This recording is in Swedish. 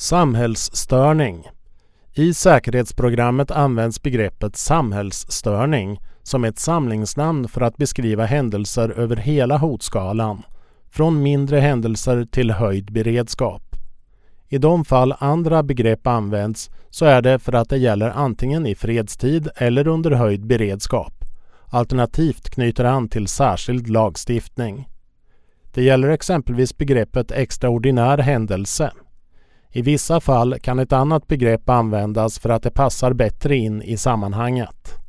Samhällsstörning. I säkerhetsprogrammet används begreppet samhällsstörning som ett samlingsnamn för att beskriva händelser över hela hotskalan, från mindre händelser till höjd beredskap. I de fall andra begrepp används så är det för att det gäller antingen i fredstid eller under höjd beredskap. Alternativt knyter an till särskild lagstiftning. Det gäller exempelvis begreppet extraordinär händelse. I vissa fall kan ett annat begrepp användas för att det passar bättre in i sammanhanget.